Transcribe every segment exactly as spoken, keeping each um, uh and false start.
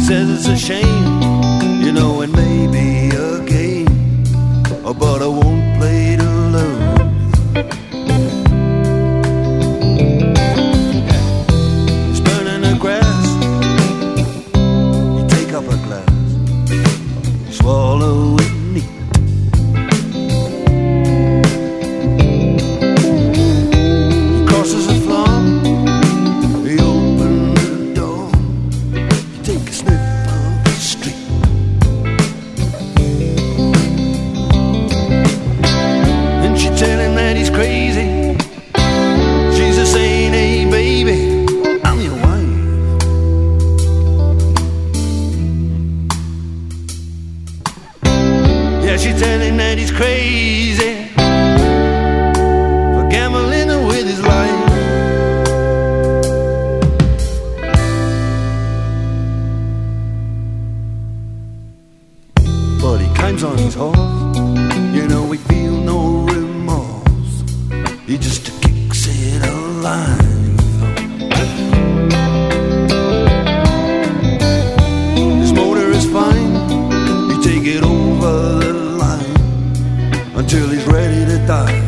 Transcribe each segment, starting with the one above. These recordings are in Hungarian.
says it's a shame, you know it may be a game, but I won't play to lose. It's burning the grass, you take up a glass, swallow it neat. He crosses the floor, he opens the door, you take a sniff of the street. And she tell him that he's crazy. She's a saying, hey baby, I'm your wife. Yeah, she tell him that he's crazy for gambling with his life. But he climbs on his horse, you know he feel no remorse, he just kicks it alive. His motor is fine, you take it over the line until he's ready to die.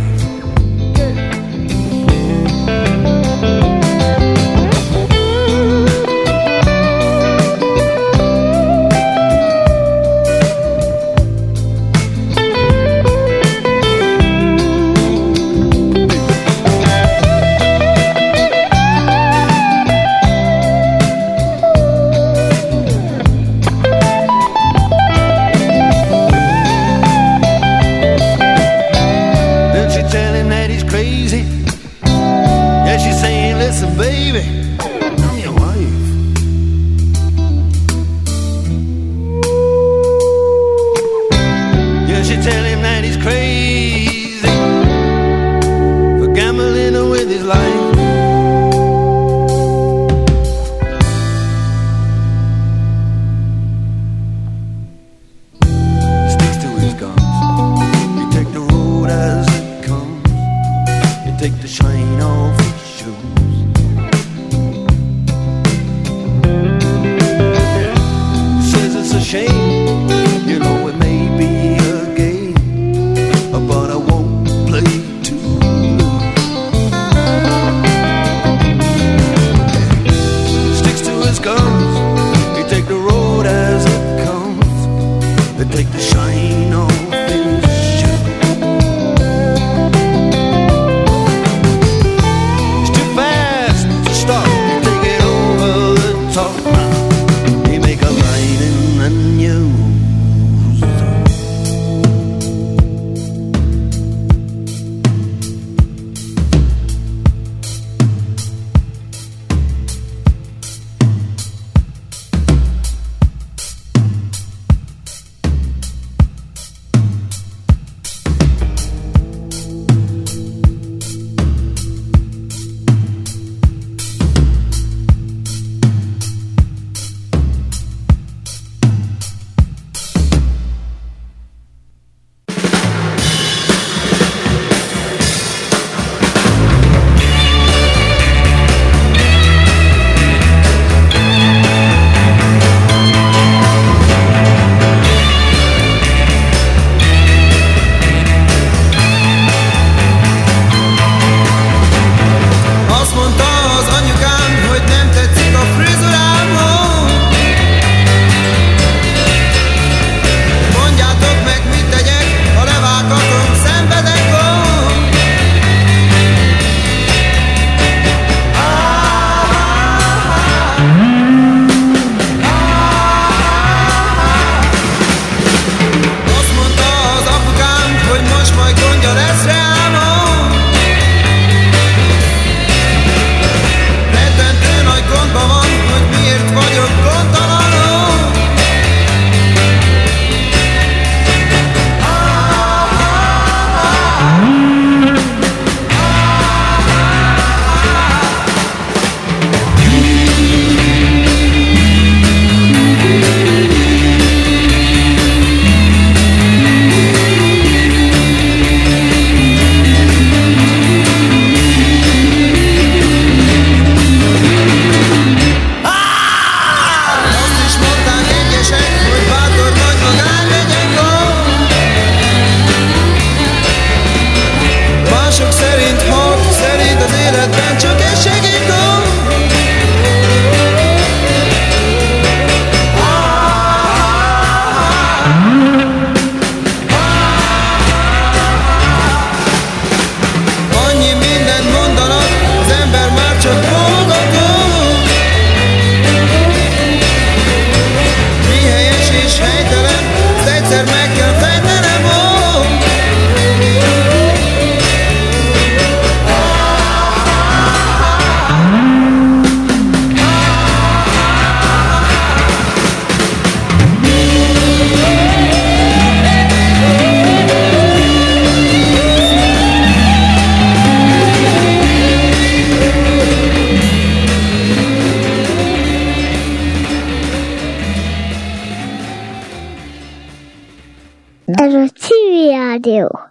Ez a Civil Rádió.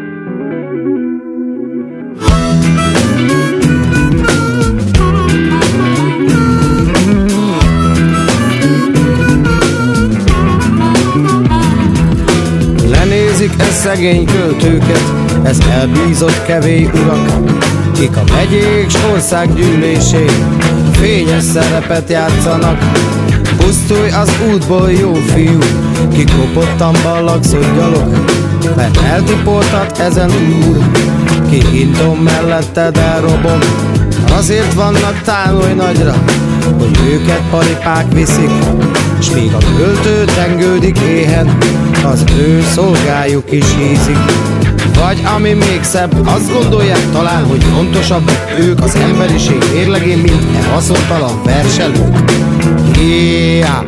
Lenézik e szegény költőket, ez elbízott kevély urak, kik a megyék s országgyűlésén fényes szerepet játszanak. Pusztulj az útból, jó fiú, ki kopottan ballagszod gyalog, mert eltiportat ezen úr, ki hinton melletted elrobog. Azért vannak tánolj nagyra, hogy őket paripák viszik, s míg a költő tengődik éhen, az ő szolgájuk is hízik. Vagy ami még szebb, azt gondolják talán, hogy fontosabb ők az emberiség mérlegén, mint e haszontalan verselők. Yeah.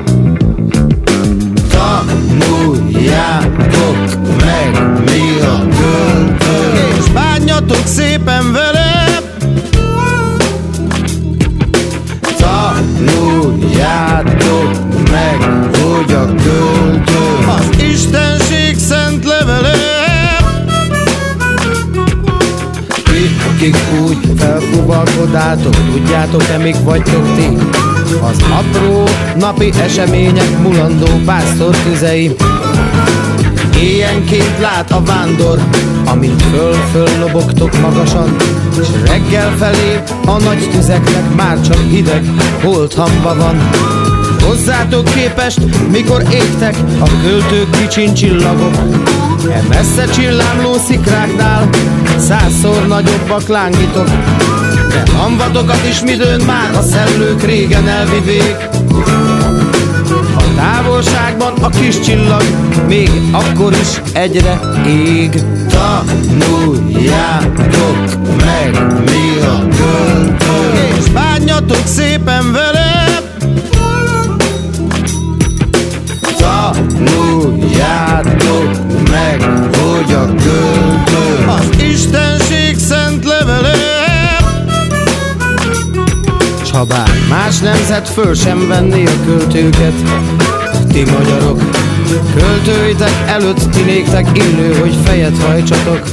Tanuljátok meg, mi a költő, és bánjatok szépen vele. Tanuljátok meg, hogy a költő az Istenség szent levele. Akik úgy felfuvalkodáltok, tudjátok-e, mik vagytok ti? Az apró napi események mulandó pásztor tüzei. Éjjenként lát a vándor, amint föl-föl lobogtok magasan, s reggel felé a nagy tüzeknek már csak hideg holthamba van. Hozzátok képest, mikor égtek a költők kicsin csillagok, e messze csillámló szikráknál százszor nagyobbak lángítok. De hamvatokat is midőn már a szellők régen elvivék. A távolságban a kis csillag még akkor is egyre ég. Tanuljátok meg, mi a költő, és bánjatok szépen vele. Tanuljátok meg, hogy a költő az Istenség szent levele. S ha bár más nemzet föl sem venné a költőket, ti magyarok, költőitek előtt ti néktek illő, hogy fejet hajtsatok.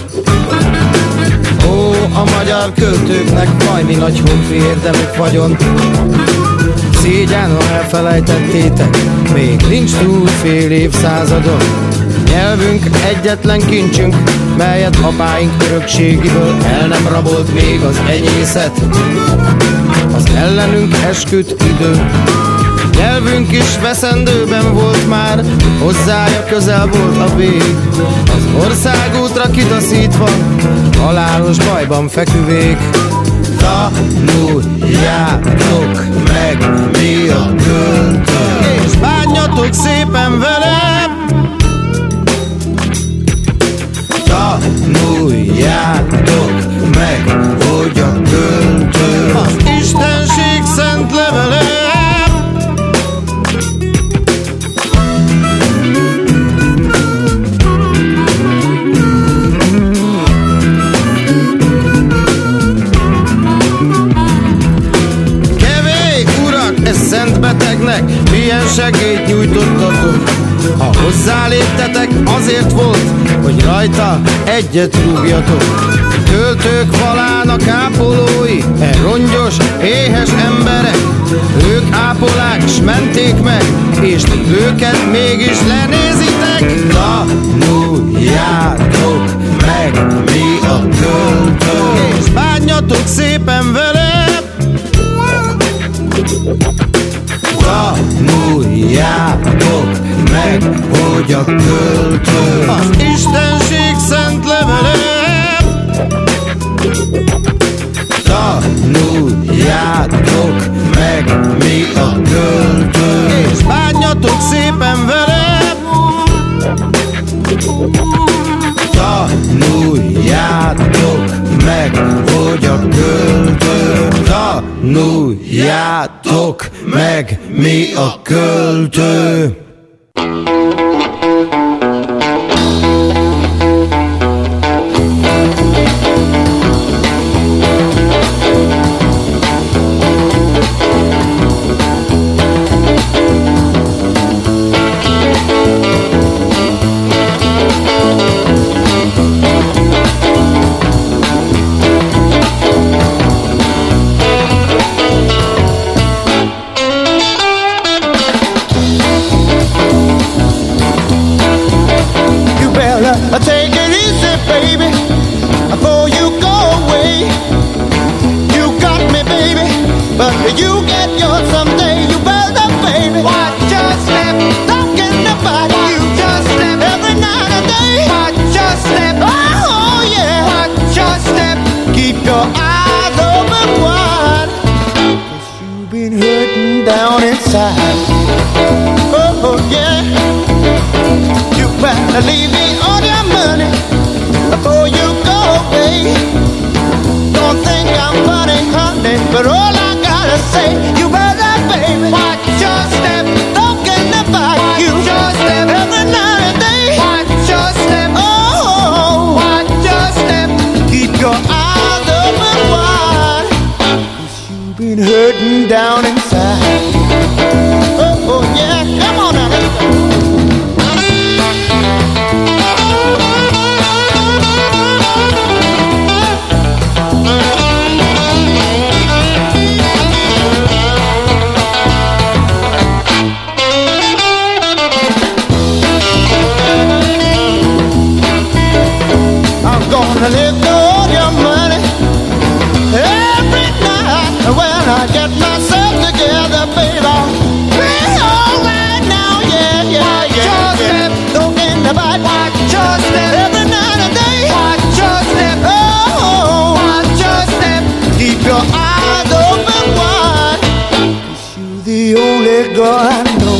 Ó, a magyar költőknek vajmi nagy honfi érdemük vagyon. Szégyen, ha elfelejtettétek, még nincs túl fél évszázadon. Nyelvünk egyetlen kincsünk, melyet apáink örökségiből el nem rabolt még az enyészet, az ellenünk esküdt idő. Nyelvünk is veszendőben volt már, hozzája közel volt a vég. Az országútra kitaszítva, halálos bajban feküvék. Tanuljátok meg, mi a költő, és bánjatok szépen vele. Tanuljátok meg, hogy a költő az Istenség szent levele. Szent betegnek milyen segélyt nyújtottatok. Ha hozzáléptetek, azért volt, hogy rajta egyet rúgjatok. Költők falának ápolói, e rongyos, éhes emberek. Ők ápolák, s menték meg, és ti őket mégis lenézitek. Tanuljátok meg, mi a költő, és bánjatok szépen vele. Tanuljátok meg, hogy a költő az Istenség szent levele. Tanuljátok meg, mi a költő, és bánjatok szépen vele. Tanuljátok meg, hogy a költő. Tanuljátok meg, mi a költő. But all I gotta say, you better, baby, watch your step. Don't get the back, you just step every night and day. Watch your step, oh, watch your step. Keep your eyes open wide, 'cause you've been hurting down inside. Oh, oh yeah, come on now, let's go. Gonna live all your money every night. When I get myself together, baby, I'll be alright now. Yeah, yeah, yeah. Watch your step, don't get the bite. Watch your step every night and day. Watch your step, oh, watch your step. Keep your eyes open wide, 'cause you're the only girl I know.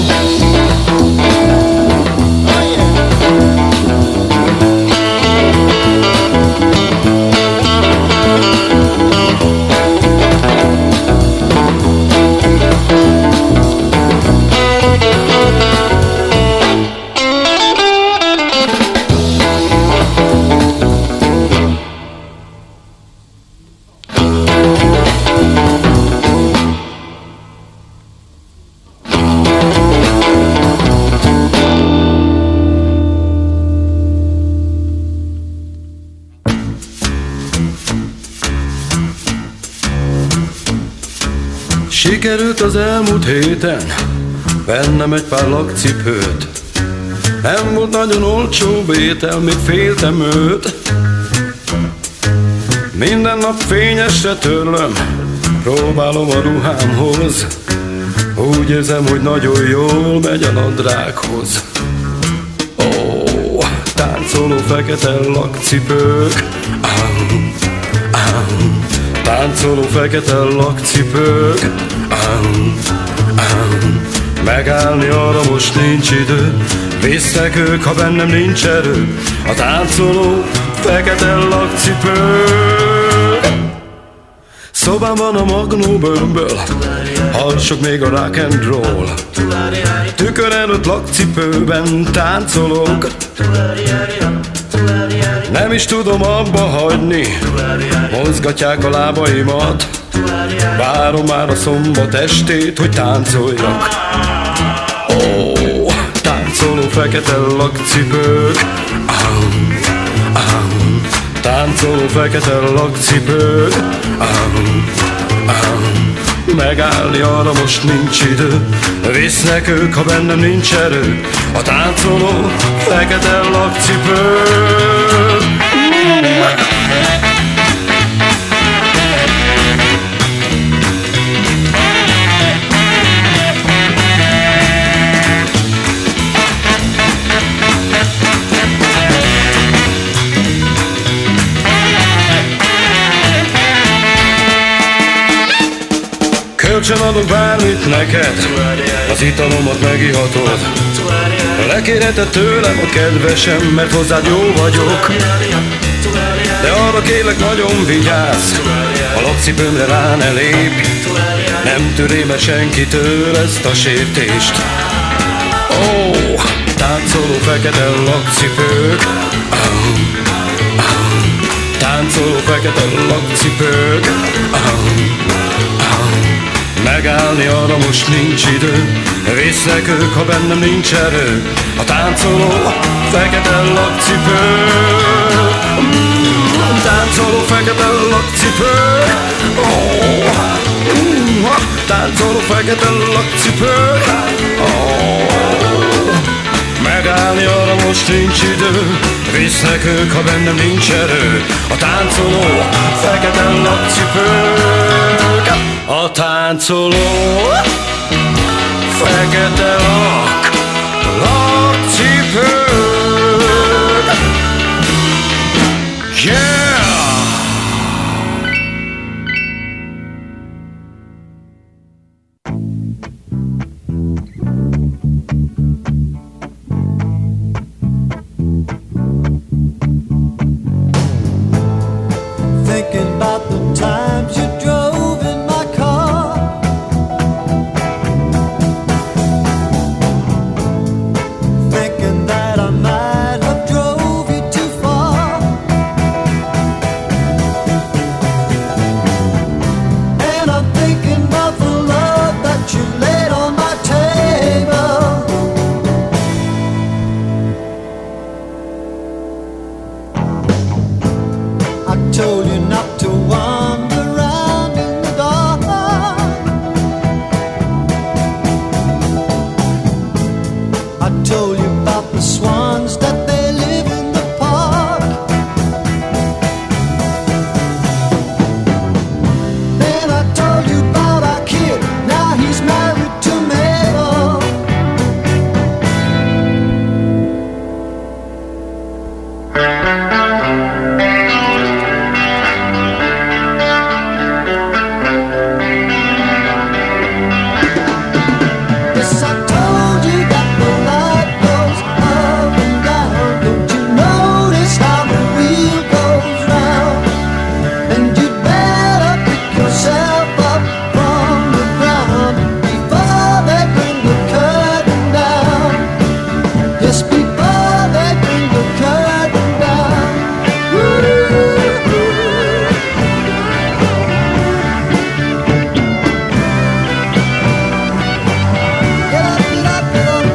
Sikerült az elmúlt héten vennem egy pár lakcipőt. Nem volt nagyon olcsó étel, még féltem őt. Minden nap fényesre törlöm, próbálom a ruhámhoz. Úgy érzem, hogy nagyon jól megy a nadrághoz. Ó, táncoló fekete lakcipők, ám, ám. Táncoló fekete lakcipők, ám, ám. Megállni arra most nincs idő, visznek ők, ha bennem nincs erő. A táncoló fekete lakcipők. Szobámban a Magnó bőrből hallsok még a rock and roll. Tükör előtt lakcipőben táncolok. Nem is tudom abba hagyni, mozgatják a lábaimat. Várom már a szombat estét, hogy táncoljak. Ó, táncoló fekete lakcipők, ám, ám. Táncoló fekete lakcipők, ám, ám. Megállni arra most nincs idő, visznek ők, ha bennem nincs erő. A táncoló fekete lakcipők. Kölcsön adok bármit neked, az italomat megihatod. Lekérheted tőlem a kedvesem, mert hozzád jó vagyok. De arra kérlek, nagyon vigyázz, a lakcipőmre rá ne lépj. Nem törém el senkitől ezt a sértést. Ó, táncoló fekete lakcipők, ám, ám. Táncoló fekete lakcipők, ám, ám. Megállni arra most nincs idő, visznek ők, ha bennem nincs erő. A táncoló fekete lakcipők, mm, táncoló fekete lakcipők, oh, mm, táncoló fekete lakcipők, oh. Megállni arra most nincs idő, visznek ők, ha bennem nincs erő. A táncoló fekete lakcipők. A táncoló fekete lak, lakcipők. Yeah! Thinking about the times you drove in my car. the swans that they live in the park. Then I told you about our kid, now he's married to Mabel. Yes, I told you that the light goes up and down. Don't you notice how the wheel goes round? And you'd better pick yourself up from the ground before they bring the curtain down. Yes, before they bring the curtain down. Woo-hoo. Get up, get up, get up.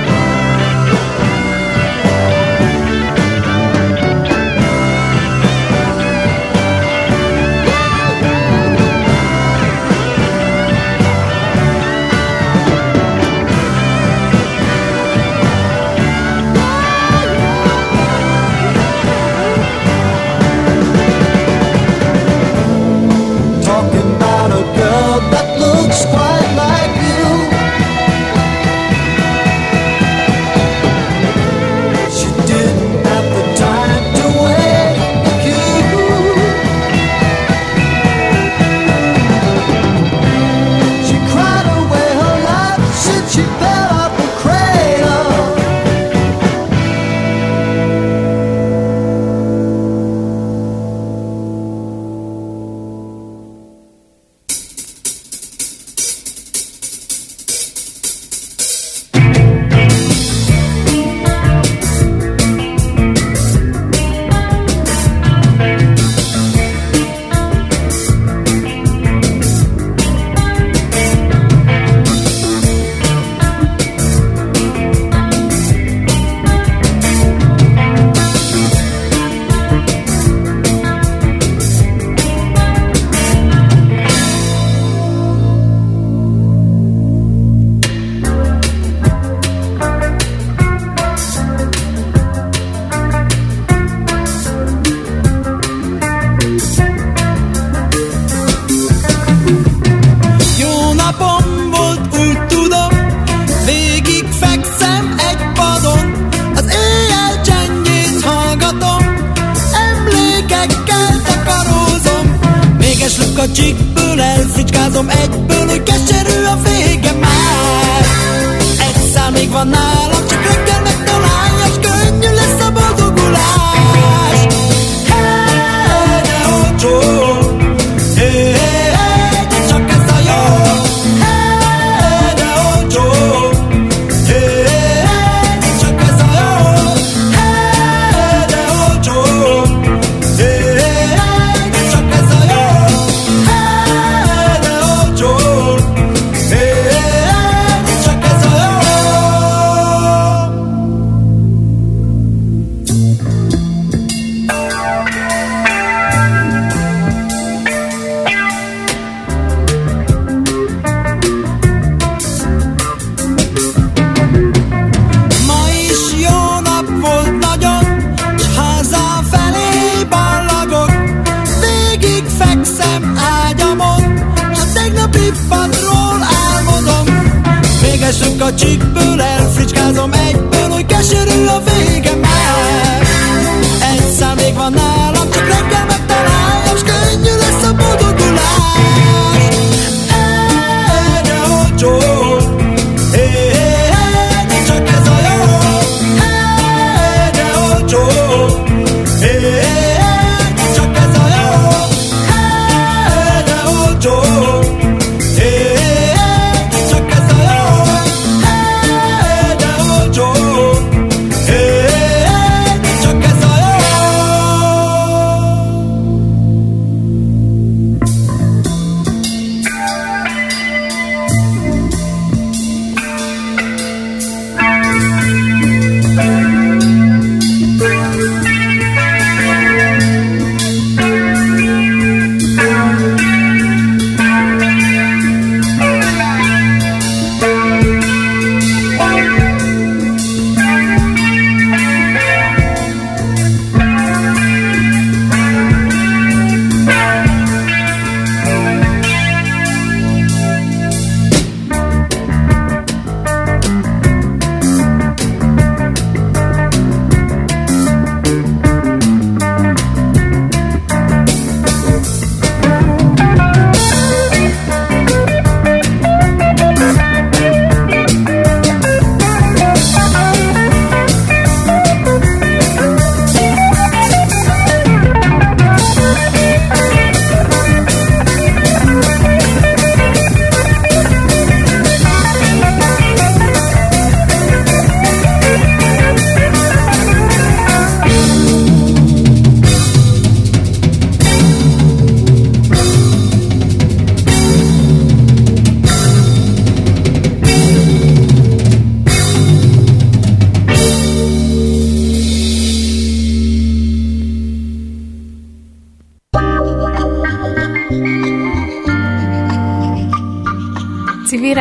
Talking about a girl that looks quite like you. She didn't have the time to wait with you. She cried away her life since she fell out the cradle. Jó napom volt, úgy tudom, végig fekszem egy padon, az éjjel csendjét hallgatom, emlékekkel takarózom, véges lukacsikből elfricskázom egyből, hogy keserű a vége már. Egy szál még van nálam, csak reggel megtalálja, s könnyű lesz a boldogulás. Hey, de olcsó, hey, hey, hey, de csak ez a jó. Hey, de olcsó, hey, hey, hey, de csak ez a jó. Hey, de olcsó, hey, hey, hey, de csak ez a jó. Hey, de olcsó, hey, hey, hey, de csak ez a jó. Ma is jó nap volt nagyon, s hazafelé ballagok, végig fekszem ágyamon, s a tegnapi padról álmodom, véges lukacsikből elfricskázom egyből, hogy keserű a vége már. Egy szál még van nálam, csak reggel megtaláljam, s könnyű lesz a boldogulás. Hey, de olcsó, hey, hey, hey, de csak ez a jó. Hey, de olcsó, hey, hey, hey, de csak ez a jó. Hey, de olcsó, hey, hey, hey, de csak ez a jó. Hey,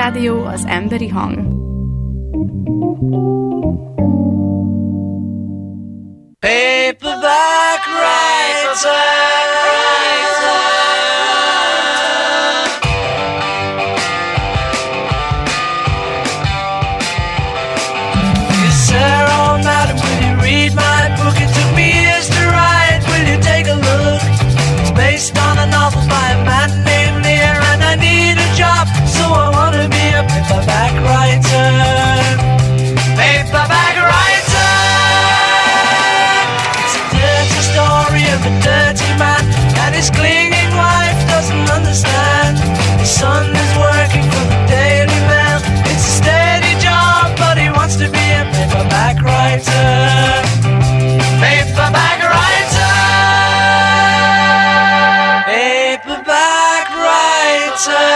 Rádió, az emberi hang. Paperback writer. Based on a novel by a man named Lear, and I need a job, so I wanna be a paperback writer. Paperback writer. It's a dirty story of a dirty man, and his clinging wife doesn't understand. His son is working for the Daily Mail. It's a steady job, but he wants to be a paperback writer. Paperback writer. Paperback writer.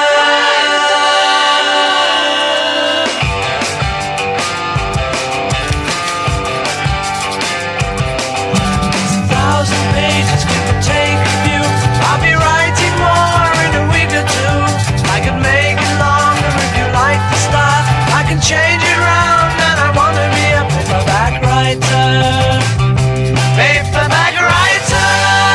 It's a thousand pages, give or take a few. I'll be writing more in a week or two. I can make it longer if you like the style. I can change it round, and I wanna be a paperback writer. Paperback writer.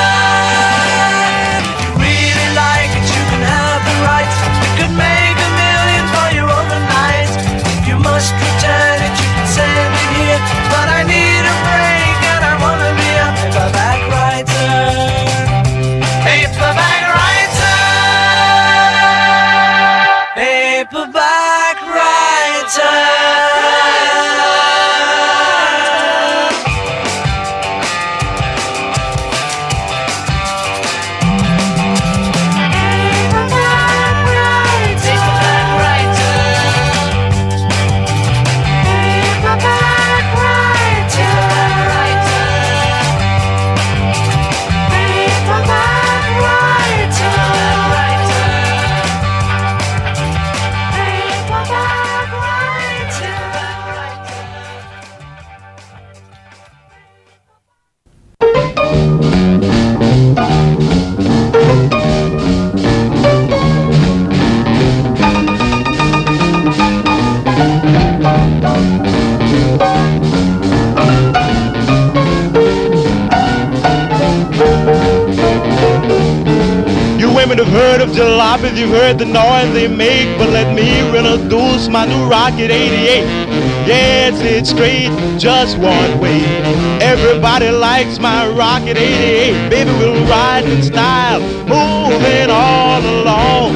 Must return it, you can send it here, but I need a break and I wanna be a paperback writer. Paperback writer. Paperback writer. Women have heard of jalopies, you've heard the noise they make, but let me introduce my new Rocket eighty-eight. Yes, it's straight, just one way. Everybody likes my Rocket eighty-eight. Baby, we'll ride in style, moving all along.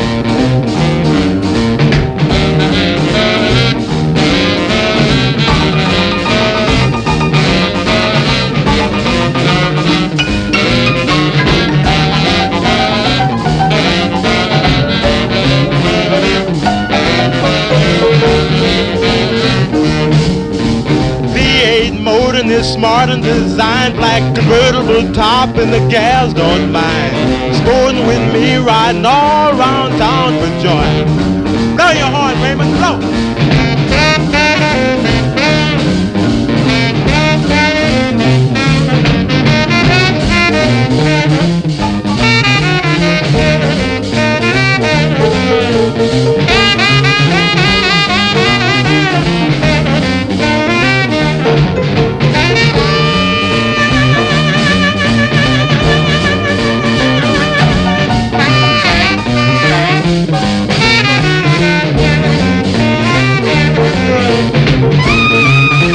And they're smart and designed, black convertible top, and the gals don't mind. Sporting with me, riding all around town for joy. Blow your horn, Raymond, blow.